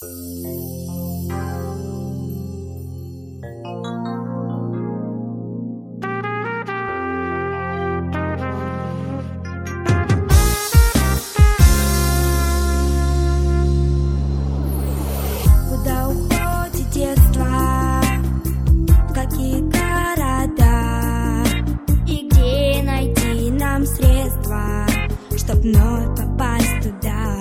Куда уходит детство, в какие города, и где найти нам средства, чтоб вновь попасть туда.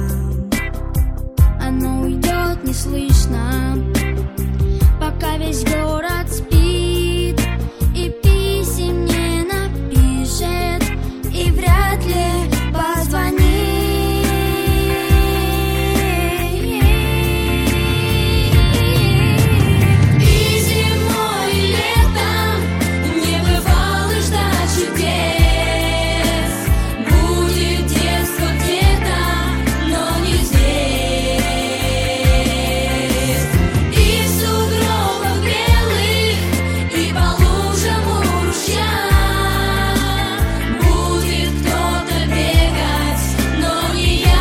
Оно уйдет неслышно, пока весь город спит, и писем не напишет, и вряд ли позвонит. И зимой, и летом не бывало ждать чудес. Будет детство где-то, но не здесь. И в сугробах белых, и по лужам у ручья будет кто-то бегать, но не я.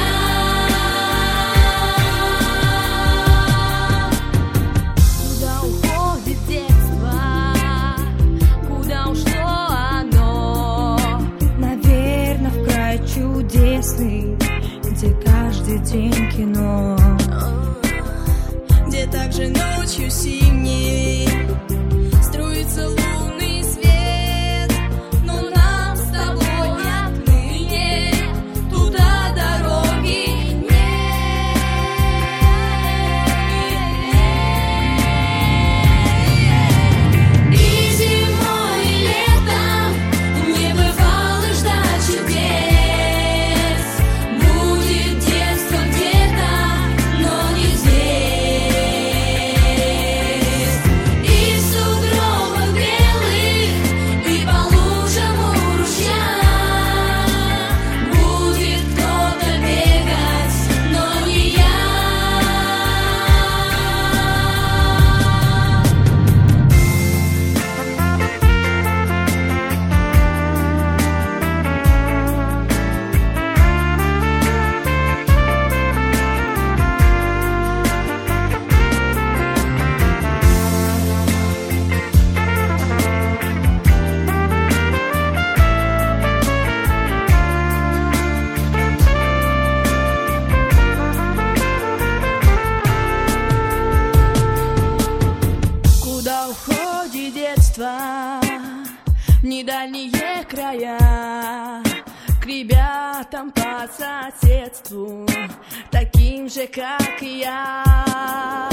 Куда уходит детство? Куда ушло оно? Наверно, в край чудесный, где каждый день кино, где также ночью зимней струится лунный свет. Но нам с тобой отныне туда дороги нет. И зимой, и летом не бывало ждать чудес. Будет детство где-то, но не здесь. И в сугробах белых, и по лужам у ручья будет кто-то бегать, но не я. Куда уходит детство, в недальние края, к ребятам по соседству, таким же, как и я.